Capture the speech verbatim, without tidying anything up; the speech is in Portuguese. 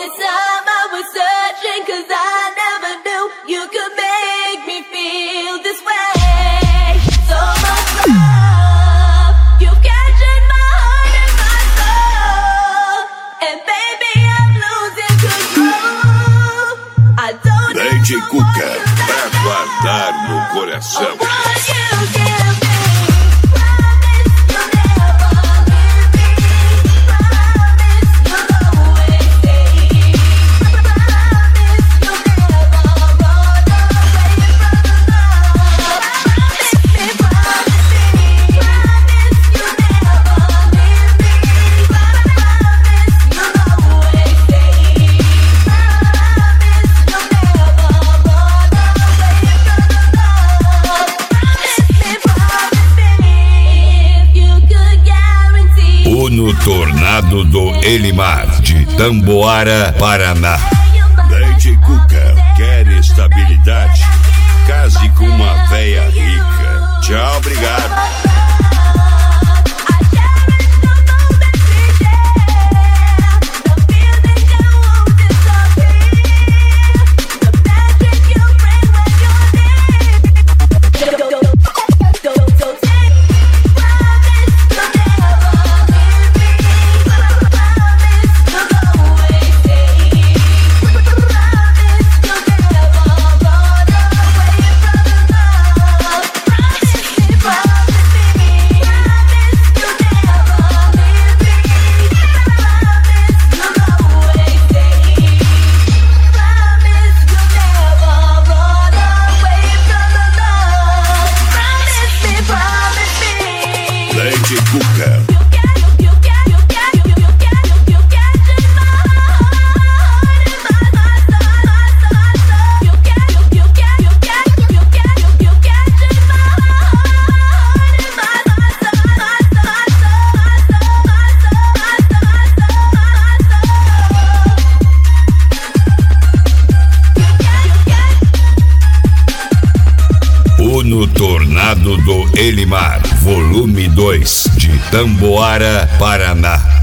this time I was searching, 'cause I never knew you could make me feel this way. So much love, you've captured my heart and my soul, and baby I'm losing control. I don't know D J Cuca, pra guardar no coração. what you give me. No Tornado do Elimar, de Tamboara, Paraná. D J Cuca, quer estabilidade? Case com uma véia rica. Tchau, obrigado. D J Cuca. No Tornado do Elimar, volume dois, de Tamboara, Paraná.